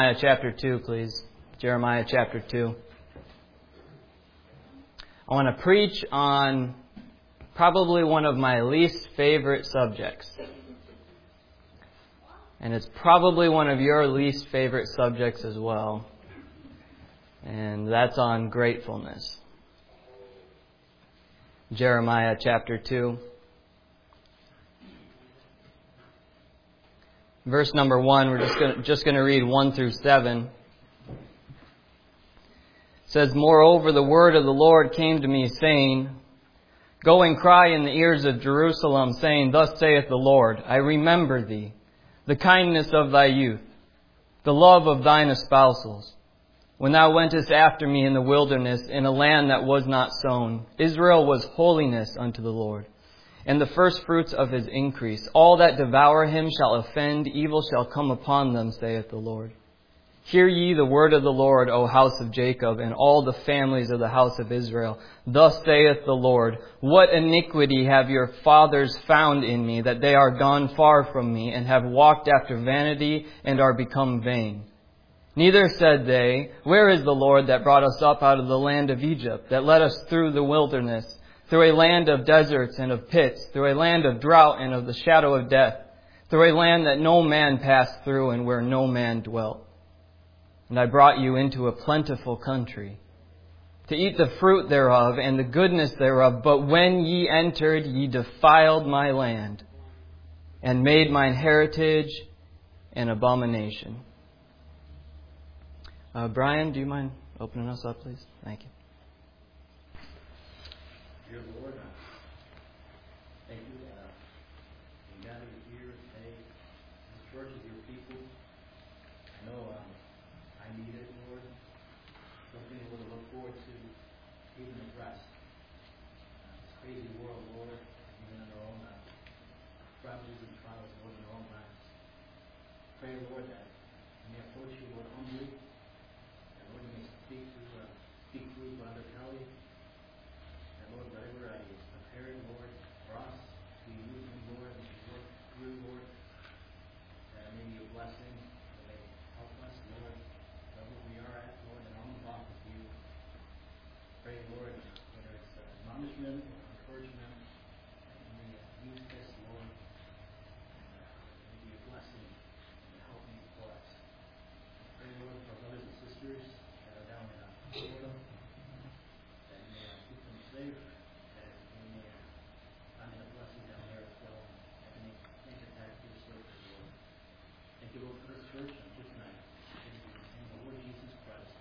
Jeremiah chapter 2, please. Jeremiah chapter 2. I want to preach on probably one of my least favorite subjects. And it's probably one of your least favorite subjects as well. And that's on gratefulness. Jeremiah chapter 2. Verse number 1, we're just going to read 1 through 7. It says, "Moreover, the word of the Lord came to me, saying, Go and cry in the ears of Jerusalem, saying, Thus saith the Lord, I remember thee, the kindness of thy youth, the love of thine espousals, when thou wentest after me in the wilderness, in a land that was not sown. Israel was holiness unto the Lord, and the firstfruits of his increase. All that devour him shall offend, evil shall come upon them, saith the Lord. Hear ye the word of the Lord, O house of Jacob, and all the families of the house of Israel. Thus saith the Lord, What iniquity have your fathers found in me, that they are gone far from me, and have walked after vanity, and are become vain? Neither said they, Where is the Lord that brought us up out of the land of Egypt, that led us through the wilderness, through a land of deserts and of pits, through a land of drought and of the shadow of death, through a land that no man passed through, and where no man dwelt? And I brought you into a plentiful country, to eat the fruit thereof and the goodness thereof. But when ye entered, ye defiled my land, and made mine heritage an abomination." Brian, do you mind opening us up, please? Thank you. Dear Lord, thank you that we gathered here today. This church is your people. I know I need it, Lord. Something to look forward to, even at rest. This crazy world, Lord, even in our own problems and trials, Lord, in our own lives. Pray, Lord, that we may approach you, Lord, humbly. That, Lord, you may speak through Brother Kelly. Lord, whatever I prepared, Lord, for us to use him, Lord, and to work through, Lord, that it may be a blessing, that may help us, Lord, wherever we are at, Lord, in our own walk with you. Pray, Lord, whether it's admonishment or encouragement, that you may use this, Lord, and may be a blessing and help me for us. Pray, Lord, for our brothers and sisters that are down in Florida, that you may keep them safe, that you may find a blessing down there as well, that you may make it back to your service, Lord. Thank you, Lord, for this church and for tonight. In the Lord Jesus Christ,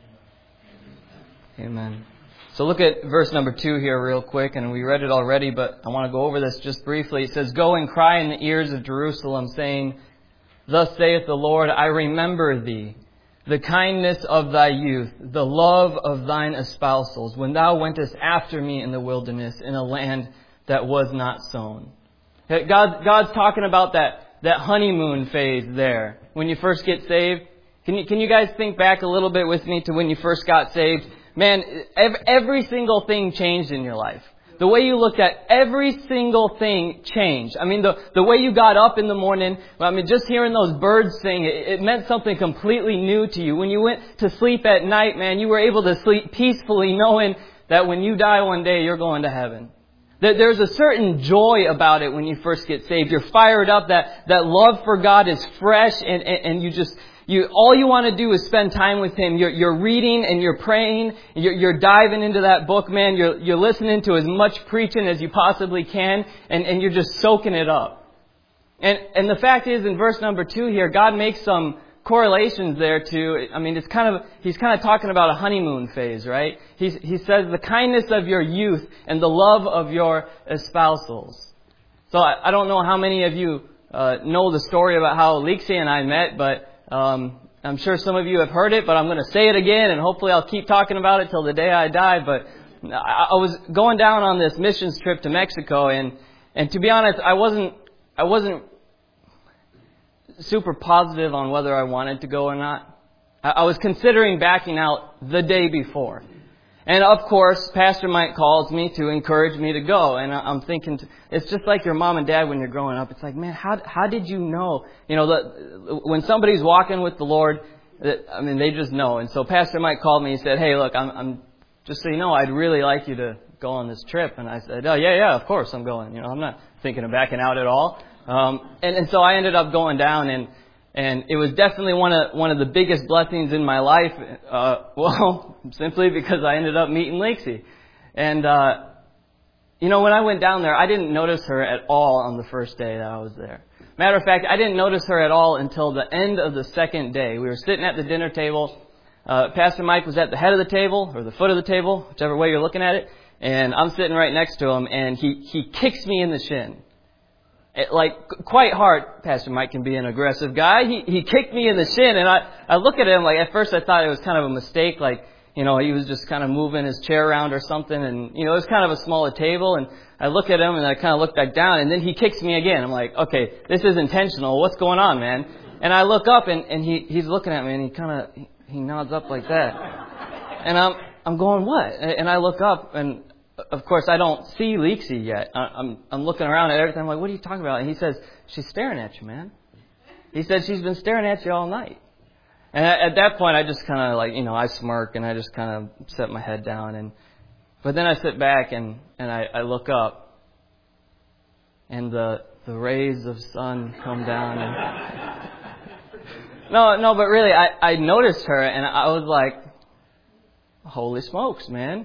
Amen. amen. So look at verse number 2 here real quick, and we read it already, but I want to go over this just briefly. It says, "Go and cry in the ears of Jerusalem, saying, Thus saith the Lord, I remember thee, the kindness of thy youth, the love of thine espousals, when thou wentest after me in the wilderness, in a land that was not sown." God's talking about that honeymoon phase there. When you first get saved, can you guys think back a little bit with me to when you first got saved? Man, every single thing changed in your life. The way you looked at every single thing changed. I mean, the way you got up in the morning, just hearing those birds sing, it meant something completely new to you. When you went to sleep at night, man, you were able to sleep peacefully knowing that when you die one day, you're going to heaven. There's a certain joy about it when you first get saved. You're fired up. That love for God is fresh, and all you want to do is spend time with Him. You're reading and you're praying. You're diving into that book, man. You're listening to as much preaching as you possibly can, and you're just soaking it up. And the fact is, in verse number 2 here, God makes some correlations there too. He's kind of talking about a honeymoon phase, right? He says the kindness of your youth and the love of your espousals. So I don't know how many of you know the story about how Lexi and I met, but I'm sure some of you have heard it, but I'm going to say it again, and hopefully I'll keep talking about it till the day I die. But I was going down on this missions trip to Mexico, and to be honest, I wasn't super positive on whether I wanted to go or not. I was considering backing out the day before. And of course, Pastor Mike calls me to encourage me to go. And I'm thinking, it's just like your mom and dad when you're growing up. It's like, man, how did you know? When somebody's walking with the Lord, They just know. And so Pastor Mike called me and said, hey, look, I'm just so you know, I'd really like you to go on this trip. And I said, oh, yeah, of course I'm going. I'm not thinking of backing out at all. And so I ended up going down, and it was definitely one of the biggest blessings in my life. Simply because I ended up meeting Lexi. And, when I went down there, I didn't notice her at all on the first day that I was there. Matter of fact, I didn't notice her at all until the end of the second day. We were sitting at the dinner table. Pastor Mike was at the head of the table, or the foot of the table, whichever way you're looking at it. And I'm sitting right next to him, and he kicks me in the shin. Quite hard. Pastor Mike can be an aggressive guy. He kicked me in the shin, and I look at him, at first I thought it was kind of a mistake, he was just kind of moving his chair around or something, and, it was kind of a smaller table, and I look at him, and I kind of look back down, and then he kicks me again. I'm like, okay, this is intentional. What's going on, man? And I look up, and he's looking at me, and he nods up like that. And I'm going, what? And I look up, and of course I don't see Lexi yet. I'm looking around at everything. I'm like, what are you talking about? And he says, she's staring at you, man. He said, she's been staring at you all night. And at that point, I just kind of I smirk, and I just kind of set my head down. But then I sit back, and I look up, and the rays of sun come down. And no, but really, I noticed her, and I was like, holy smokes, man.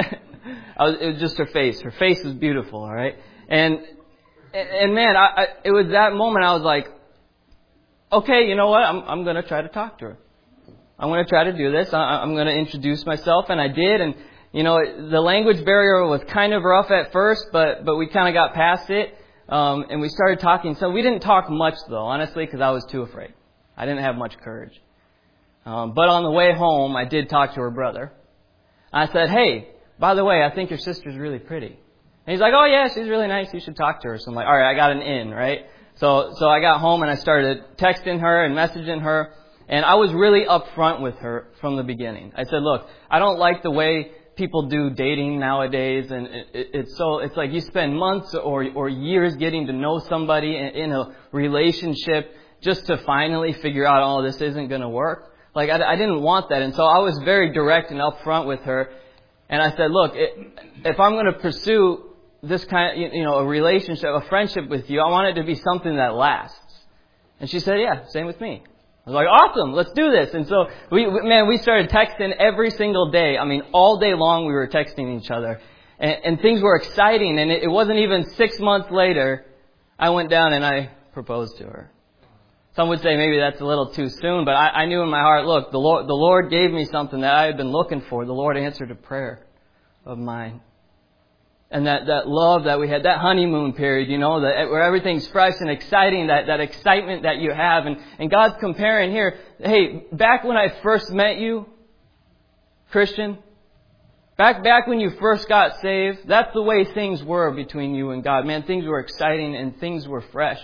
It was just her face. Her face was beautiful, all right? And man, it was that moment I was like, okay, you know what? I'm going to try to talk to her. I'm going to try to do this. I'm going to introduce myself, and I did. And, the language barrier was kind of rough at first, but we kind of got past it, and we started talking. So we didn't talk much, though, honestly, because I was too afraid. I didn't have much courage. But on the way home, I did talk to her brother. I said, hey, by the way, I think your sister's really pretty. And he's like, oh, yeah, she's really nice. You should talk to her. So I'm like, all right, I got an in, right? So I got home, and I started texting her and messaging her. And I was really upfront with her from the beginning. I said, look, I don't like the way people do dating nowadays. And it's like you spend months or years getting to know somebody in a relationship just to finally figure out, oh, this isn't going to work. I didn't want that. And so I was very direct and upfront with her. And I said, look, if I'm going to pursue this kind of, a relationship, a friendship with you, I want it to be something that lasts. And she said, yeah, same with me. I was like, awesome, let's do this. And so we started texting every single day. All day long we were texting each other. And things were exciting. And it wasn't even 6 months later, I went down and I proposed to her. Some would say maybe that's a little too soon, but I knew in my heart, look, the Lord gave me something that I had been looking for. The Lord answered a prayer of mine. And that love that we had, that honeymoon period, where everything's fresh and exciting, that excitement that you have. And God's comparing here, hey, back when I first met you, Christian, back when you first got saved, that's the way things were between you and God. Man, things were exciting and things were fresh.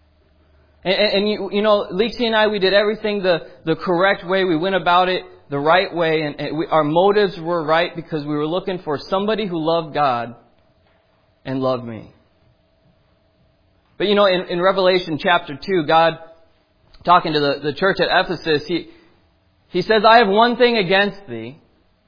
And Lexi and I, we did everything the correct way. We went about it the right way. And our motives were right because we were looking for somebody who loved God and loved me. But in Revelation chapter 2, God, talking to the church at Ephesus, He says, I have one thing against thee.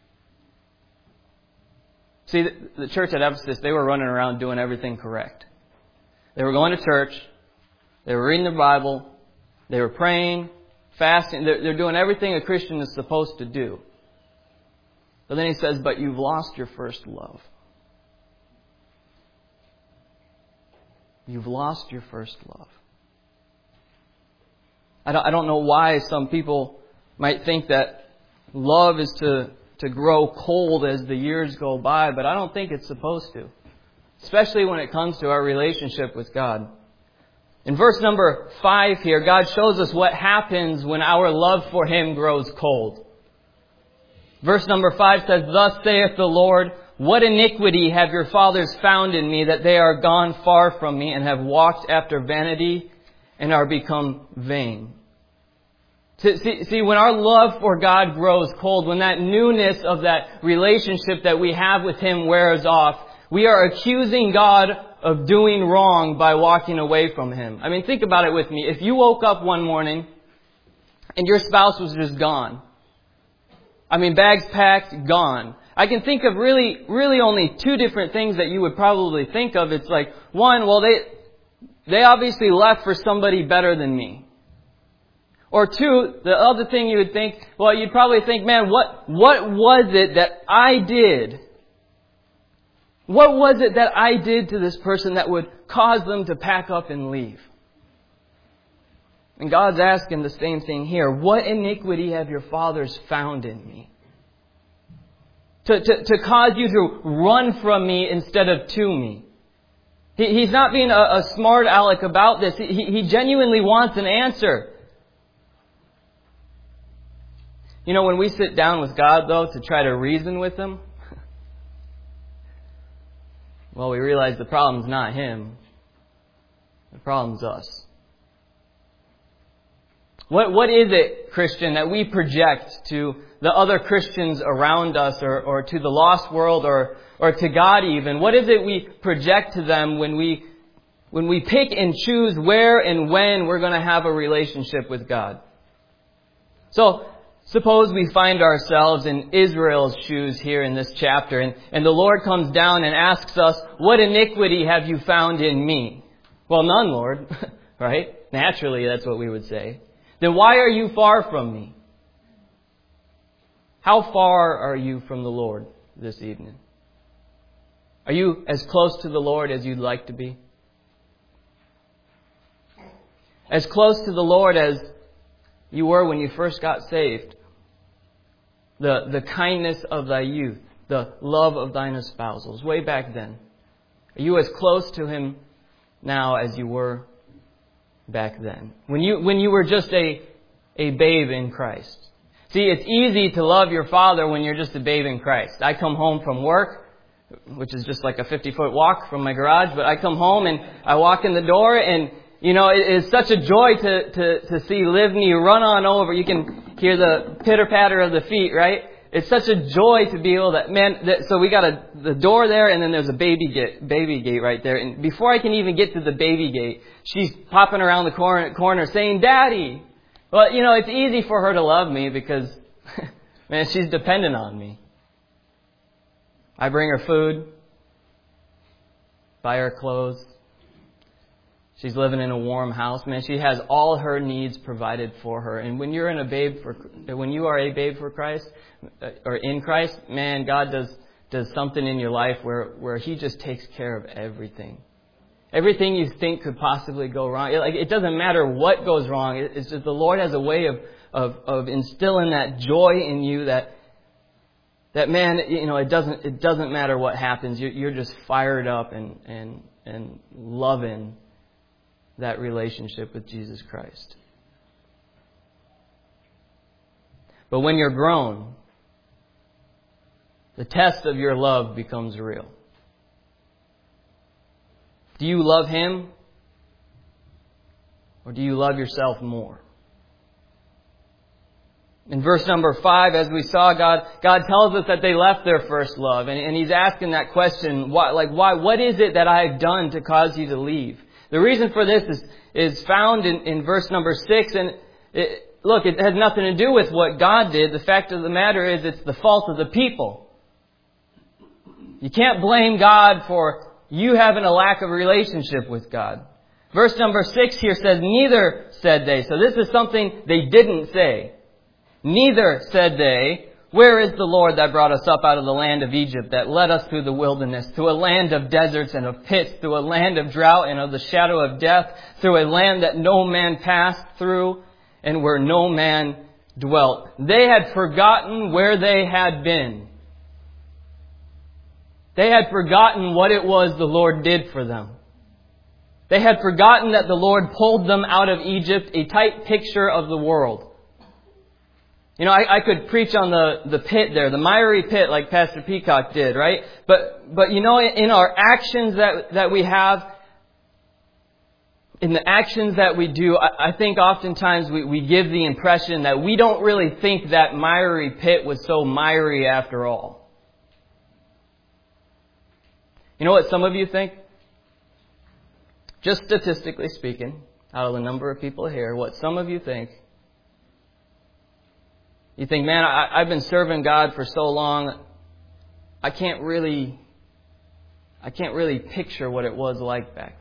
See, the church at Ephesus, they were running around doing everything correct. They were going to church. They were reading the Bible. They were praying, fasting. They're doing everything a Christian is supposed to do. But then he says, but you've lost your first love. You've lost your first love. I don't know why some people might think that love is to grow cold as the years go by, but I don't think it's supposed to. Especially when it comes to our relationship with God. In verse number 5 here, God shows us what happens when our love for Him grows cold. Verse number 5 says, Thus saith the Lord, what iniquity have your fathers found in me, that they are gone far from me, and have walked after vanity, and are become vain. See, when our love for God grows cold, when that newness of that relationship that we have with Him wears off, we are accusing God of doing wrong by walking away from Him. Think about it with me. If you woke up one morning and your spouse was just gone. I mean, bags packed, gone. I can think of really only two different things that you would probably think of. It's like, one, well, they obviously left for somebody better than me. Or two, the other thing you would think, well, you'd probably think, man, what was it that I did? What was it that I did to this person that would cause them to pack up and leave? And God's asking the same thing here. What iniquity have your fathers found in me? To cause you to run from me instead of to me. He's not being a smart aleck about this. He genuinely wants an answer. You know, when we sit down with God, though, to try to reason with Him, well, we realize the problem's not Him. The problem's us. What is it, Christian, that we project to the other Christians around us or to the lost world or to God even? What is it we project to them when we pick and choose where and when we're going to have a relationship with God? So, suppose we find ourselves in Israel's shoes here in this chapter, and the Lord comes down and asks us, what iniquity have you found in me? Well, none, Lord. Right? Naturally, that's what we would say. Then why are you far from me? How far are you from the Lord this evening? Are you as close to the Lord as you'd like to be? As close to the Lord as you were when you first got saved? The kindness of thy youth, the love of thine espousals, way back then. Are you as close to Him now as you were back then? When you were just a babe in Christ. See, it's easy to love your Father when you're just a babe in Christ. I come home from work, which is just like a 50-foot walk from my garage, but I come home and I walk in the door and, you know, it is such a joy to see Livni run on over. You can hear the pitter-patter of the feet, right? It's such a joy to be able to, so we got the door there and then there's a baby gate right there. And before I can even get to the baby gate, she's popping around the corner saying, Daddy! Well, you know, it's easy for her to love me because, man, she's dependent on me. I bring her food, buy her clothes. She's living in a warm house. Man, she has all her needs provided for her. And when you are a babe for Christ, or in Christ, man, God does something in your life where He just takes care of everything. Everything you think could possibly go wrong. It doesn't matter what goes wrong. It's just the Lord has a way of instilling that joy in you that man, you know, it doesn't matter what happens. You're just fired up and loving that relationship with Jesus Christ. But when you're grown, the test of your love becomes real. Do you love Him? Or do you love yourself more? In verse number 5, as we saw, God tells us that they left their first love. And He's asking that question, why? What is it that I have done to cause you to leave? The reason for this is found in verse number 6. And it has nothing to do with what God did. The fact of the matter is it's the fault of the people. You can't blame God for you having a lack of relationship with God. Verse number 6 here says, neither said they. So this is something they didn't say. Neither said they, where is the Lord that brought us up out of the land of Egypt, that led us through the wilderness, to a land of deserts and of pits, through a land of drought and of the shadow of death, through a land that no man passed through and where no man dwelt. They had forgotten where they had been. They had forgotten what it was the Lord did for them. They had forgotten that the Lord pulled them out of Egypt, a type picture of the world. You know, I could preach on the pit there, the miry pit like Pastor Peacock did, right? But you know, in our actions that we have, in the actions that we do, I think oftentimes we give the impression that we don't really think that miry pit was so miry after all. You know what some of you think? Just statistically speaking, out of the number of people here, what some of you think You think, man, I've been serving God for so long, I can't really picture what it was like back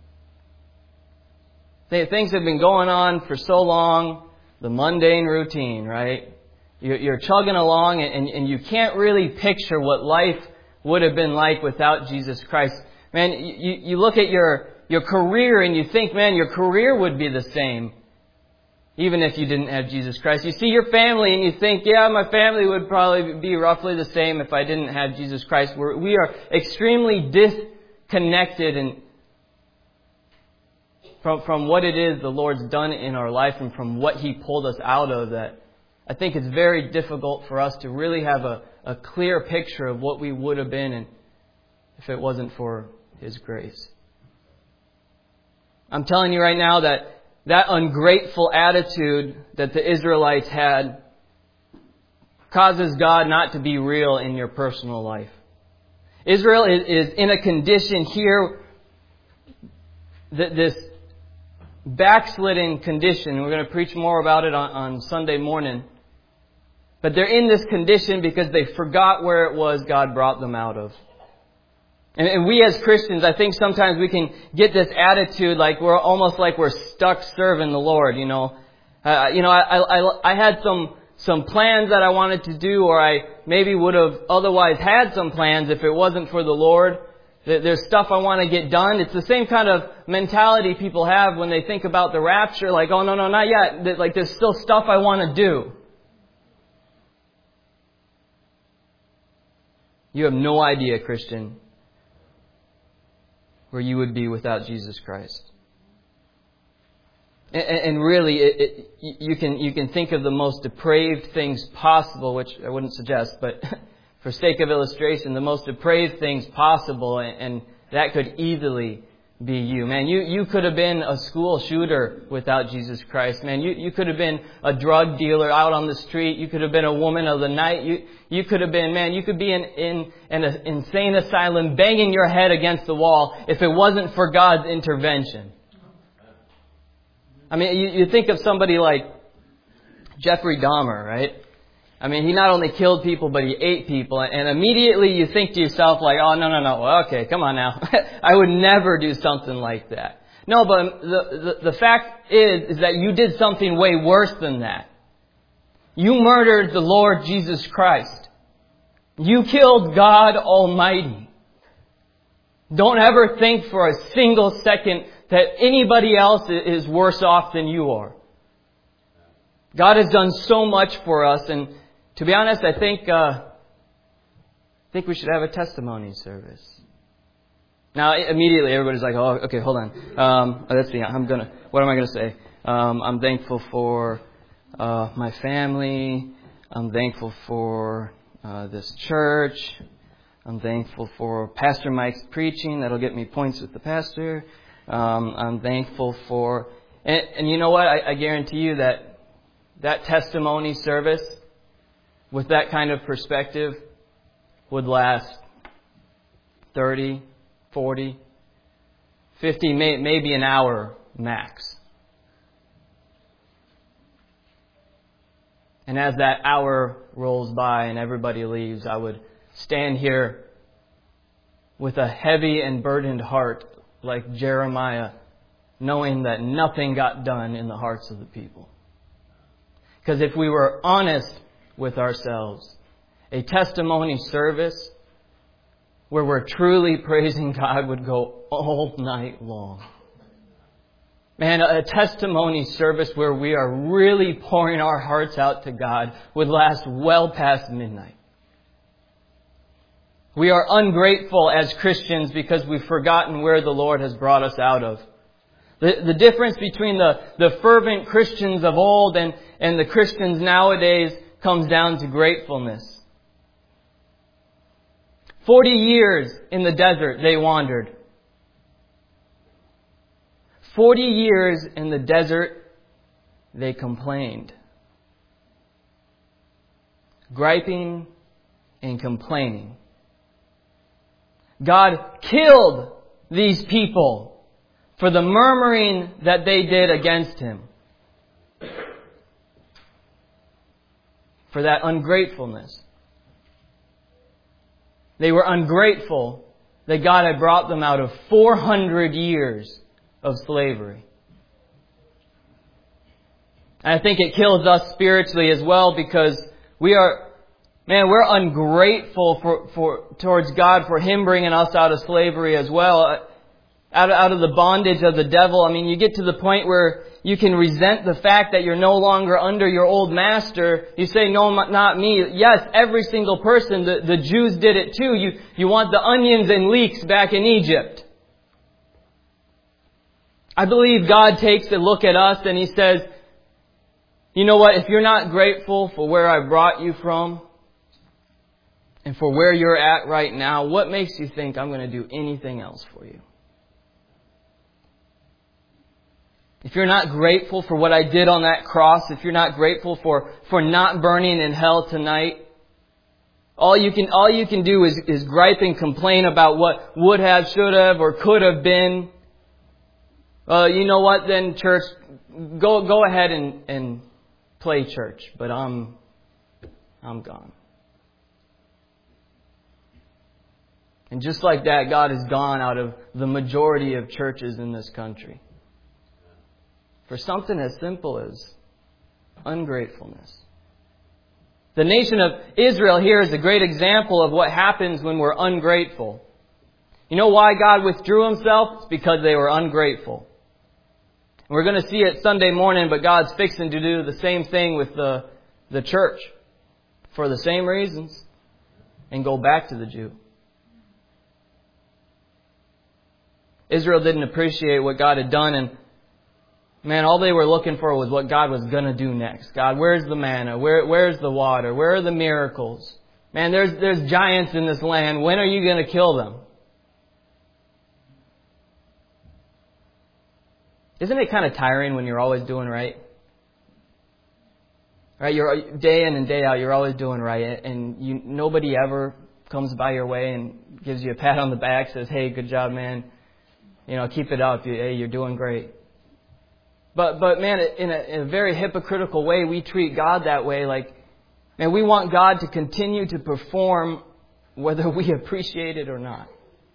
then. Things have been going on for so long, the mundane routine, right? You're chugging along and you can't really picture what life would have been like without Jesus Christ. Man, you look at your career and you think, man, your career would be the same even if you didn't have Jesus Christ. You see your family and you think, yeah, my family would probably be roughly the same if I didn't have Jesus Christ. We are extremely disconnected and from what it is the Lord's done in our life and from what He pulled us out of, that I think it's very difficult for us to really have a clear picture of what we would have been and if it wasn't for His grace. I'm telling you right now that ungrateful attitude that the Israelites had causes God not to be real in your personal life. Israel is in a condition here, this backslidden condition. We're going to preach more about it on Sunday morning. But they're in this condition because they forgot where it was God brought them out of. And we as Christians, I think sometimes we can get this attitude like we're almost like we're stuck serving the Lord, I had some plans that I wanted to do, or I maybe would have otherwise had some plans if it wasn't for the Lord. There's stuff I want to get done. It's the same kind of mentality people have when they think about the rapture, like, oh, no, not yet. Like, there's still stuff I want to do. You have no idea, Christian, where you would be without Jesus Christ. And really, you can think of the most depraved things possible, which I wouldn't suggest, but for sake of illustration, the most depraved things possible, and that could easily be you. Man, you could have been a school shooter without Jesus Christ. Man, you could have been a drug dealer out on the street. You could have been a woman of the night. You could have been, man, you could be in an insane asylum banging your head against the wall if it wasn't for God's intervention. I mean, you think of somebody like Jeffrey Dahmer, right? I mean, he not only killed people, but he ate people. And immediately you think to yourself like, oh, no. Well, okay, come on now. I would never do something like that. No, but the fact is that you did something way worse than that. You murdered the Lord Jesus Christ. You killed God Almighty. Don't ever think for a single second that anybody else is worse off than you are. God has done so much for us, and to be honest, I think we should have a testimony service. Now, immediately everybody's like, "Oh, okay, hold on. Let's see. What am I gonna say? I'm thankful for my family. I'm thankful for this church. I'm thankful for Pastor Mike's preaching. That'll get me points with the pastor. I'm thankful for, and you know what? I guarantee you that testimony service with that kind of perspective would last 30, 40, 50, maybe an hour max. And as that hour rolls by and everybody leaves, I would stand here with a heavy and burdened heart like Jeremiah, knowing that nothing got done in the hearts of the people. Because if we were honest with ourselves, a testimony service where we're truly praising God would go all night long. Man, a testimony service where we are really pouring our hearts out to God would last well past midnight. We are ungrateful as Christians because we've forgotten where the Lord has brought us out of. The difference between the fervent Christians of old and the Christians nowadays comes down to gratefulness. 40 years in the desert they wandered. 40 years in the desert they complained. Griping and complaining. God killed these people for the murmuring that they did against Him. for that ungratefulness. They were ungrateful that God had brought them out of 400 years of slavery. And I think it kills us spiritually as well, because we're ungrateful towards God for Him bringing us out of slavery as well, out of the bondage of the devil. I mean, you get to the point where you can resent the fact that you're no longer under your old master. You say, no, not me. Yes, every single person. The Jews did it too. You want the onions and leeks back in Egypt. I believe God takes a look at us and He says, you know what? If you're not grateful for where I brought you from and for where you're at right now, what makes you think I'm going to do anything else for you? If you're not grateful for what I did on that cross, if you're not grateful for not burning in hell tonight, all you can do is gripe and complain about what would have, should have, or could have been. You know what then, church? Go ahead and play church, but I'm gone. And just like that, God is gone out of the majority of churches in this country. For something as simple as ungratefulness. The nation of Israel here is a great example of what happens when we're ungrateful. You know why God withdrew Himself? It's because they were ungrateful. We're going to see it Sunday morning, but God's fixing to do the same thing with the church for the same reasons and go back to the Jew. Israel didn't appreciate what God had done, and man, all they were looking for was what God was going to do next. God, where's the manna? Where's the water? Where are the miracles? Man, there's giants in this land. When are you going to kill them? Isn't it kind of tiring when you're always doing right? Right? You're day in and day out, you're always doing right, and nobody ever comes by your way and gives you a pat on the back, says, "Hey, good job, man. You know, keep it up. Hey, you're doing great." But man, in a very hypocritical way, we treat God that way. Like, man, we want God to continue to perform whether we appreciate it or not.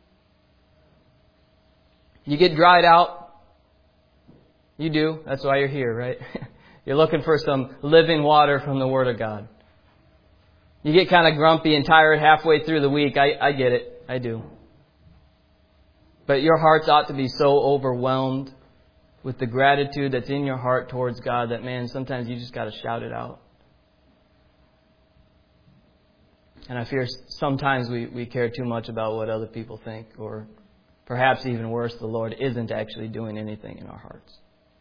You get dried out. You do. That's why you're here, right? You're looking for some living water from the Word of God. You get kind of grumpy and tired halfway through the week. I get it. I do. But your hearts ought to be so overwhelmed with the gratitude that's in your heart towards God that, man, sometimes you just got to shout it out. And I fear sometimes we care too much about what other people think, or perhaps even worse, the Lord isn't actually doing anything in our hearts.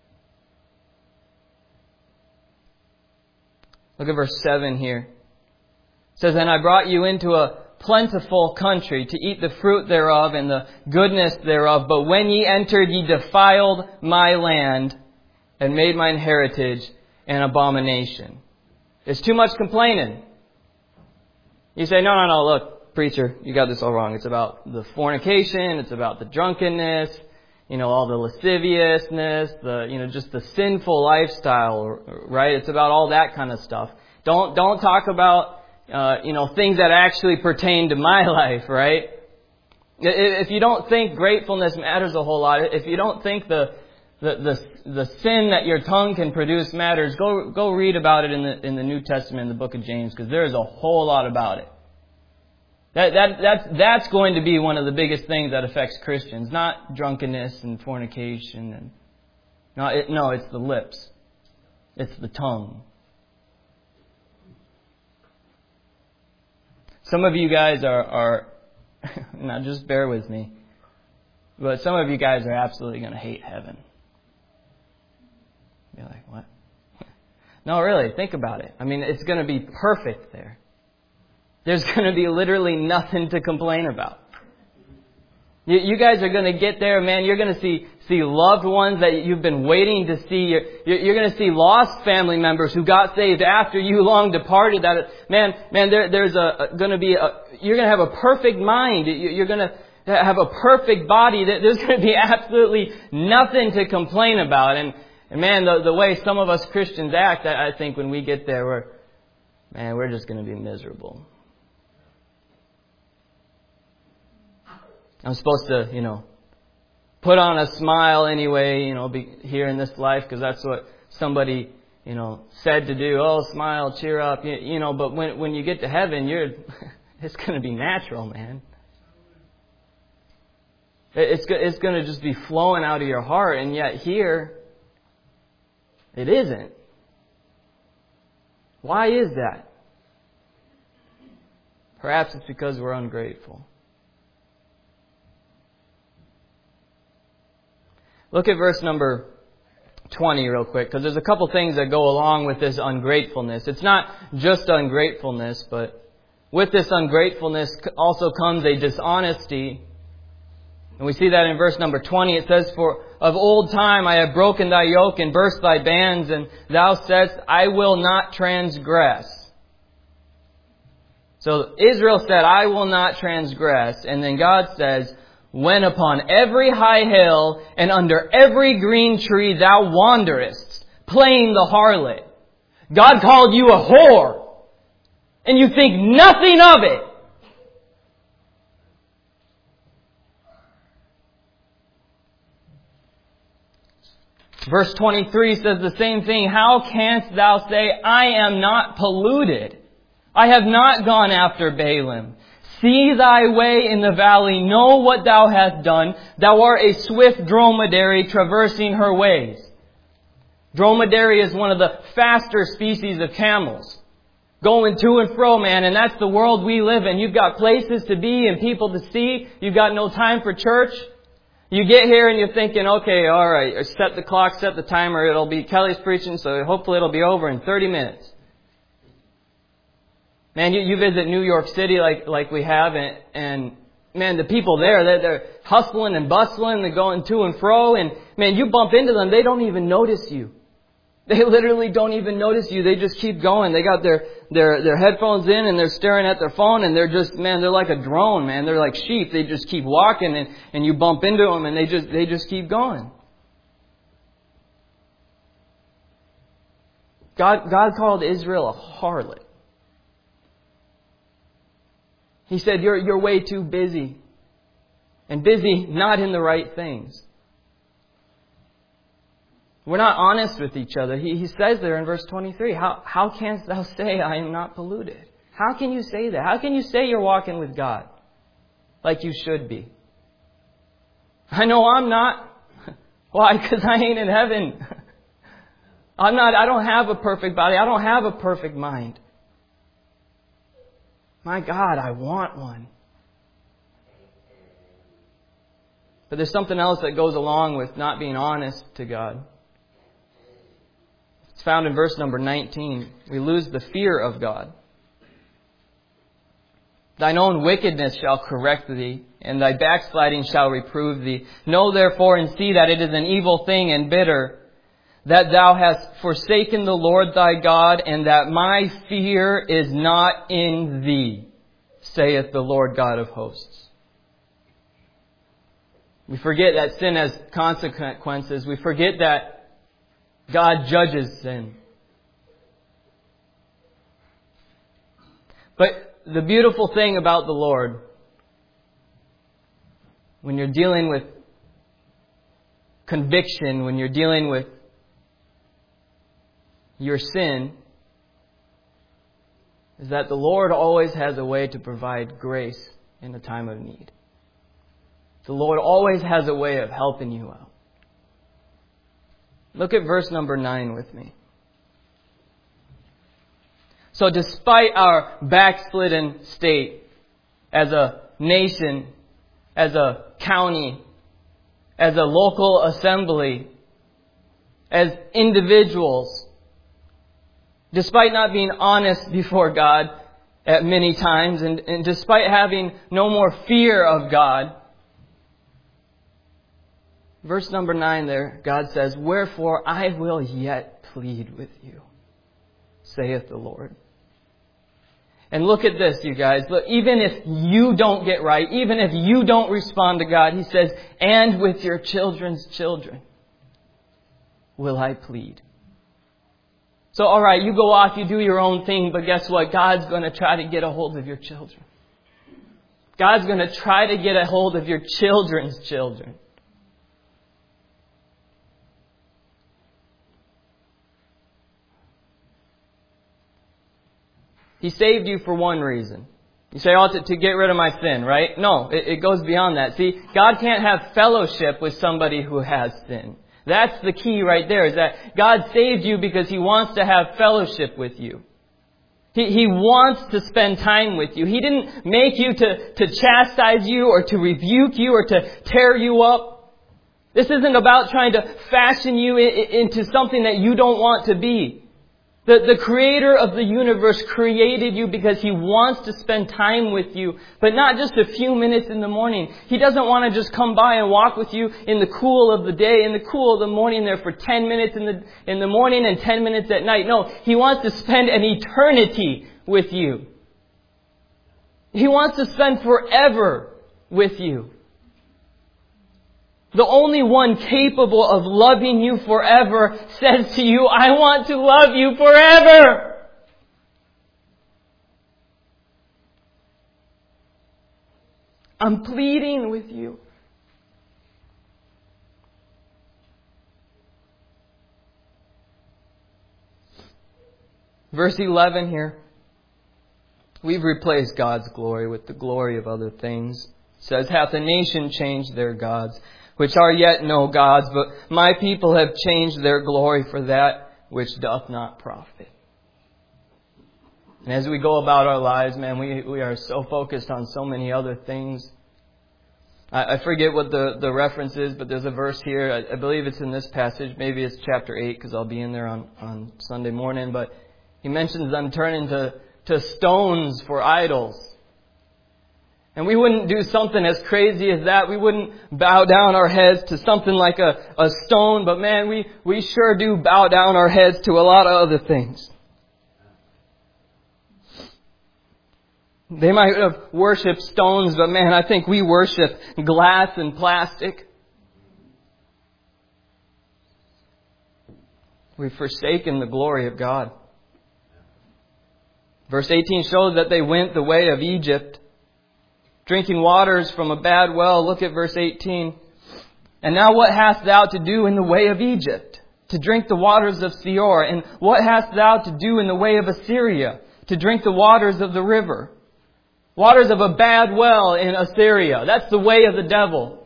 Look at verse 7 here. It says, "And I brought you into a plentiful country to eat the fruit thereof and the goodness thereof. But when ye entered, ye defiled my land and made mine heritage an abomination." It's too much complaining. You say, no, look, preacher, you got this all wrong. It's about the fornication. It's about the drunkenness. All the lasciviousness, just the sinful lifestyle, right? It's about all that kind of stuff. Don't talk about, things that actually pertain to my life, right? If you don't think gratefulness matters a whole lot, if you don't think the sin that your tongue can produce matters, go read about it in the New Testament, in the book of James, because there is a whole lot about it. That's going to be one of the biggest things that affects Christians, not drunkenness and fornication. It's the lips. It's the tongue. Some of you guys are now just bear with me, but some of you guys are absolutely going to hate heaven. You're like, what? No, really, think about it. I mean, it's going to be perfect there. There's going to be literally nothing to complain about. You guys are going to get there, man. You're going to see loved ones that you've been waiting to see. You're going to see lost family members who got saved after you long departed. There's going to be you're going to have a perfect mind. You're going to have a perfect body. There's going to be absolutely nothing to complain about. And man, the way some of us Christians act, I think when we get there, man, we're just going to be miserable. I'm supposed to, put on a smile anyway, be here in this life because that's what somebody, said to do. Oh, smile, cheer up, but when you get to heaven, it's going to be natural, man. It's going to just be flowing out of your heart, and yet here, it isn't. Why is that? Perhaps it's because we're ungrateful. Look at verse number 20 real quick, because there's a couple things that go along with this ungratefulness. It's not just ungratefulness, but with this ungratefulness also comes a dishonesty. And we see that in verse number 20. It says, "For of old time I have broken thy yoke and burst thy bands, and thou saidst, I will not transgress." So Israel said, I will not transgress. And then God says, "When upon every high hill and under every green tree thou wanderest, playing the harlot." God called you a whore, and you think nothing of it. Verse 23 says the same thing. "How canst thou say, I am not polluted? I have not gone after Balaam. See thy way in the valley, know what thou hast done. Thou art a swift dromedary traversing her ways." Dromedary is one of the faster species of camels. Going to and fro, man, and that's the world we live in. You've got places to be and people to see. You've got no time for church. You get here and you're thinking, okay, all right, set the clock, set the timer. It'll be Kelly's preaching, so hopefully it'll be over in 30 minutes. Man, you visit New York City like we have, and man, the people there, they're hustling and bustling, they're going to and fro, and man, you bump into them, they don't even notice you. They literally don't even notice you. They just keep going. They got their headphones in and they're staring at their phone, and they're just, man, they're like a drone, man. They're like sheep. They just keep walking, and you bump into them and they just keep going. God called Israel a harlot. He said, you're way too busy. And busy not in the right things. We're not honest with each other. He says there in verse 23, how canst thou say I am not polluted? How can you say that? How can you say you're walking with God like you should be? I know I'm not. Why? Because I ain't in heaven. I don't have a perfect body. I don't have a perfect mind. My God, I want one. But there's something else that goes along with not being honest to God. It's found in verse number 19. We lose the fear of God. "Thine own wickedness shall correct thee, and thy backsliding shall reprove thee. Know therefore and see that it is an evil thing and bitter, that thou hast forsaken the Lord thy God, and that my fear is not in thee, saith the Lord God of hosts." We forget that sin has consequences. We forget that God judges sin. But the beautiful thing about the Lord, when you're dealing with conviction, when you're dealing with your sin, is that the Lord always has a way to provide grace in a time of need. The Lord always has a way of helping you out. Look at verse number 9 with me. "So despite our backslidden state as a nation, as a county, as a local assembly, as individuals, despite not being honest before God at many times, and despite having no more fear of God," verse number 9 there, God says, "Wherefore I will yet plead with you, saith the Lord." And look at this, you guys. Look, even if you don't get right, even if you don't respond to God, He says, "And with your children's children will I plead." So, all right, you go off, you do your own thing, but guess what? God's going to try to get a hold of your children. God's going to try to get a hold of your children's children. He saved you for one reason. You say, oh, to get rid of my sin, right? No, it goes beyond that. See, God can't have fellowship with somebody who has sin. That's the key right there, is that God saved you because He wants to have fellowship with you. He wants to spend time with you. He didn't make you to chastise you or to rebuke you or to tear you up. This isn't about trying to fashion you into something that you don't want to be. The Creator of the universe created you because He wants to spend time with you, but not just a few minutes in the morning. He doesn't want to just come by and walk with you in the cool of the day, in the cool of the morning there for 10 minutes in the morning and 10 minutes at night. No, He wants to spend an eternity with you. He wants to spend forever with you. The only one capable of loving you forever says to you, I want to love you forever. I'm pleading with you. Verse 11 here. We've replaced God's glory with the glory of other things. It says, hath a nation changed their gods, which are yet no gods, but my people have changed their glory for that which doth not profit. And as we go about our lives, man, we are so focused on so many other things. I forget what the reference is, but there's a verse here. I believe it's in this passage. Maybe it's chapter 8, because I'll be in there on Sunday morning. But he mentions them turning to stones for idols. And we wouldn't do something as crazy as that. We wouldn't bow down our heads to something like a stone. But man, we sure do bow down our heads to a lot of other things. They might have worshipped stones, but man, I think we worship glass and plastic. We've forsaken the glory of God. Verse 18 shows that they went the way of Egypt, drinking waters from a bad well. Look at verse 18. And now what hast thou to do in the way of Egypt? To drink the waters of Seor. And what hast thou to do in the way of Assyria? To drink the waters of the river. Waters of a bad well in Assyria. That's the way of the devil.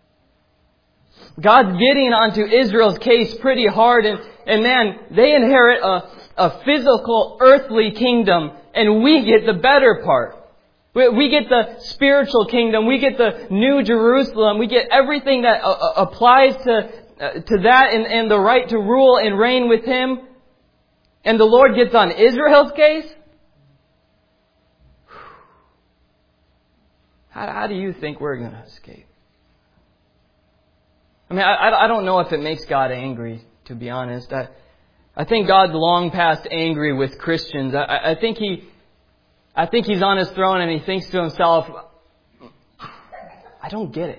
God's getting onto Israel's case pretty hard. And man, they inherit a physical, earthly kingdom. And we get the better part. We get the spiritual kingdom. We get the new Jerusalem. We get everything that applies to that and the right to rule and reign with Him. And the Lord gets on Israel's case? How do you think we're going to escape? I mean, I don't know if it makes God angry, to be honest. I think God's long past angry with Christians. I think He's on His throne and He thinks to Himself, I don't get it.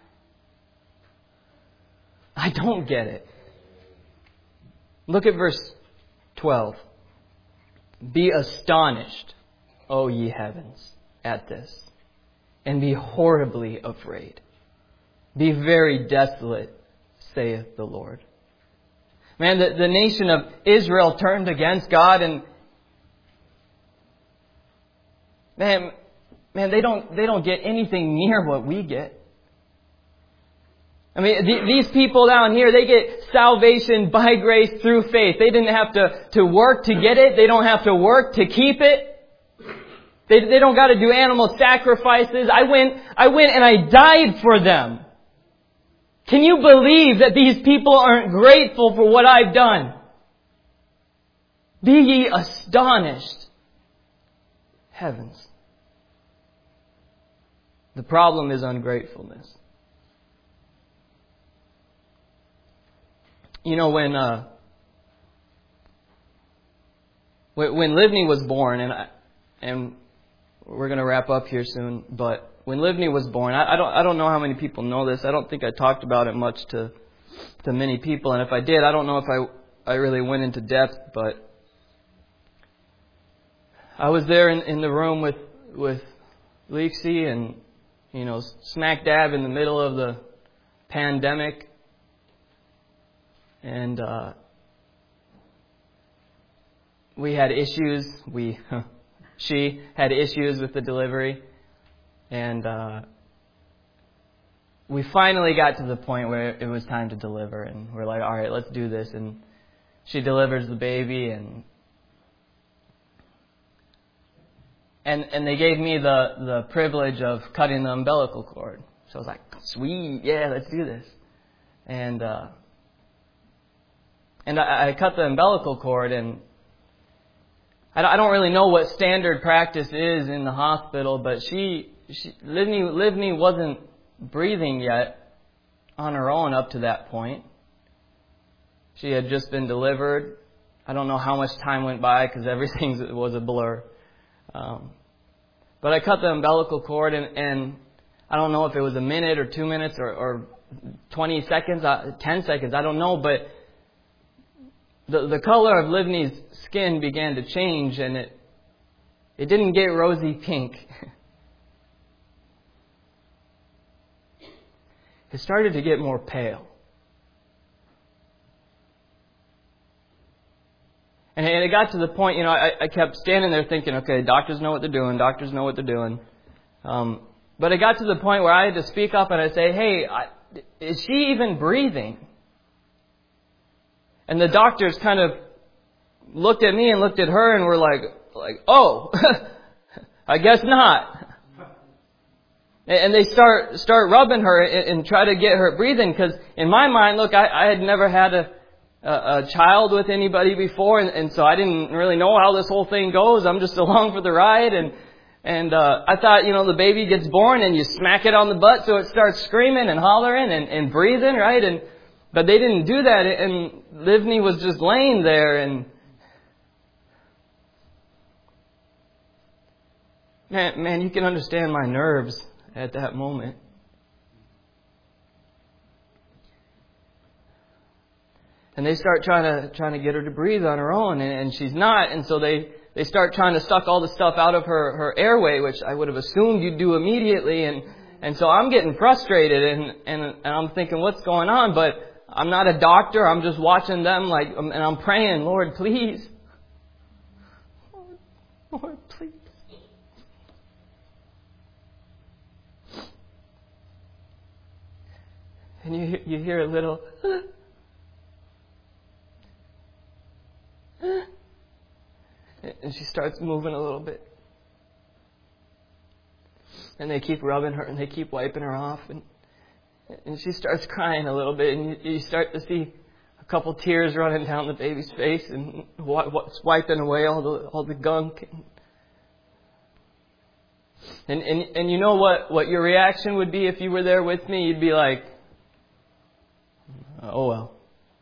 I don't get it. Look at verse 12. Be astonished, O ye heavens, at this, and be horribly afraid. Be very desolate, saith the Lord. Man, the nation of Israel turned against God, and Man, they don't get anything near what we get. I mean, these people down here, they get salvation by grace through faith. They didn't have to work to get it. They don't have to work to keep it. They don't got to do animal sacrifices. I went and I died for them. Can you believe that these people aren't grateful for what I've done? Be ye astonished, heavens. The problem is ungratefulness. You know, when Livni was born, and we're going to wrap up here soon, but when Livni was born, I don't know how many people know this. I don't think I talked about it much to many people, and if I did, I don't know if I really went into depth, but I was there in the room with Lexi, and, smack dab in the middle of the pandemic. And we had issues. She had issues with the delivery. And we finally got to the point where it was time to deliver. And we're like, all right, let's do this. And she delivers the baby, and they gave me the privilege of cutting the umbilical cord. So I was like, sweet, yeah, let's do this. And I cut the umbilical cord, and I don't really know what standard practice is in the hospital, but Livni wasn't breathing yet on her own up to that point. She had just been delivered. I don't know how much time went by because everything was a blur. But I cut the umbilical cord, and I don't know if it was a minute or 2 minutes or 20 seconds, 10 seconds, I don't know, but the color of Livni's skin began to change, and it didn't get rosy pink. It started to get more pale. And it got to the point, I kept standing there thinking, okay, doctors know what they're doing. But it got to the point where I had to speak up and I'd say, hey, is she even breathing? And the doctors kind of looked at me and looked at her and were like, oh, I guess not. And they start rubbing her and try to get her breathing, because in my mind, look, I had never had a child with anybody before, and so I didn't really know how this whole thing goes. I'm just along for the ride, and I thought, the baby gets born and you smack it on the butt so it starts screaming and hollering and breathing, right? But they didn't do that, and Livni was just laying there, and man, you can understand my nerves at that moment. And they start trying to get her to breathe on her own, and she's not. And so they start trying to suck all the stuff out of her airway, which I would have assumed you'd do immediately. And so I'm getting frustrated, and I'm thinking, what's going on? But I'm not a doctor. I'm just watching them, and I'm praying, Lord, please. Lord, please. And you hear a little... And she starts moving a little bit. And they keep rubbing her and they keep wiping her off. And she starts crying a little bit. And you start to see a couple tears running down the baby's face and wiping away all the gunk. And you know what your reaction would be if you were there with me? You'd be like, oh well.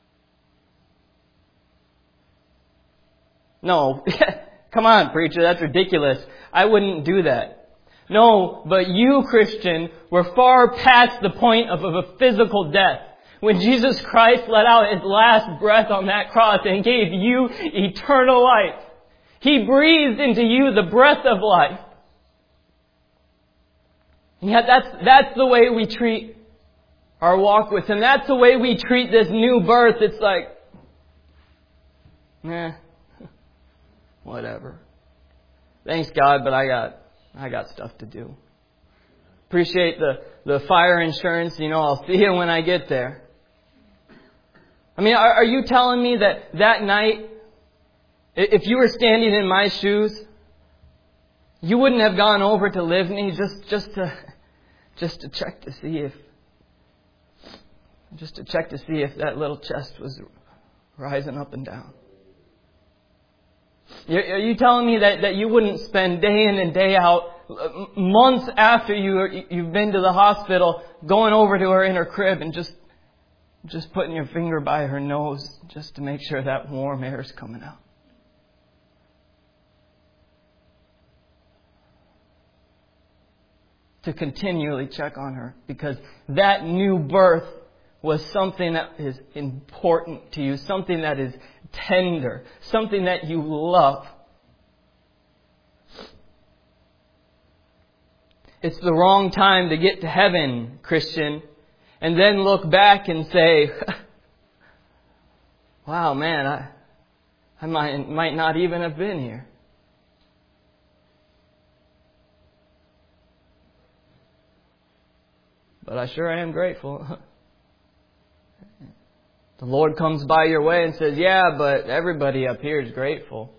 No, come on, preacher, that's ridiculous. I wouldn't do that. No, but you, Christian, were far past the point of a physical death. When Jesus Christ let out His last breath on that cross and gave you eternal life, He breathed into you the breath of life. And yet that's the way we treat our walk with Him. That's the way we treat this new birth. It's like, whatever. Thanks God, but I got stuff to do. Appreciate the fire insurance. I'll see you when I get there. I mean, are you telling me that night, if you were standing in my shoes, you wouldn't have gone over to Livni just to check to see if that little chest was rising up and down? Are you telling me that you wouldn't spend day in and day out, months after you've been to the hospital, going over to her in her crib and just putting your finger by her nose just to make sure that warm air is coming out? To continually check on her, because that new birth was something that is important to you, something that is tender, something that you love. it's the wrong time to get to heaven, Christian, and then look back and say, wow, man, I might not even have been here. But I sure am grateful. The Lord comes by your way and says, yeah, but everybody up here is grateful.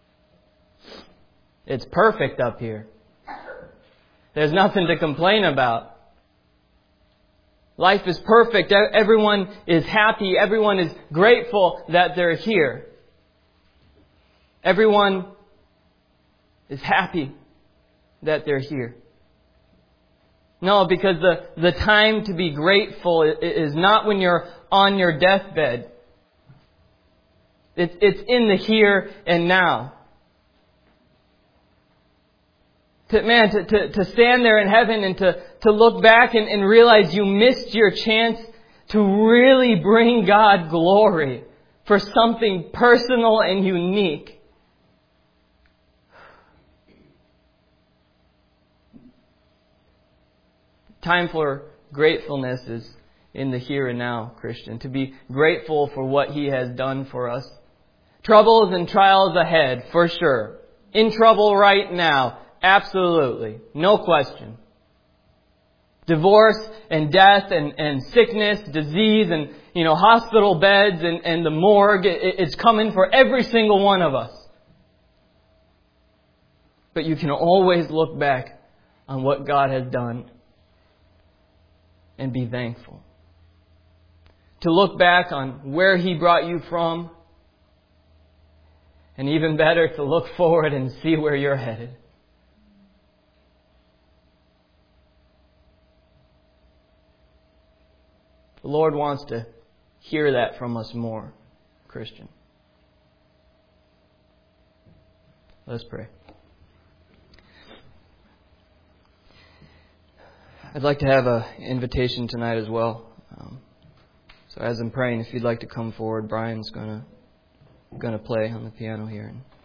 It's perfect up here. There's nothing to complain about. Life is perfect. Everyone is happy. Everyone is grateful that they're here. Everyone is happy that they're here. No, because the time to be grateful is not when you're on your deathbed. It's in the here and now. To stand there in heaven and to look back and realize you missed your chance to really bring God glory for something personal and unique. Time for gratefulness is in the here and now, Christian. To be grateful for what He has done for us. Troubles and trials ahead, for sure. In trouble right now, absolutely. No question. Divorce and death and sickness, disease and, hospital beds and the morgue. It's coming for every single one of us. But you can always look back on what God has done and be thankful. To look back on where He brought you from. And even better, to look forward and see where you're headed. The Lord wants to hear that from us more, Christian. Let's pray. I'd like to have an invitation tonight as well. So as I'm praying, if you'd like to come forward, Brian's going to play on the piano here.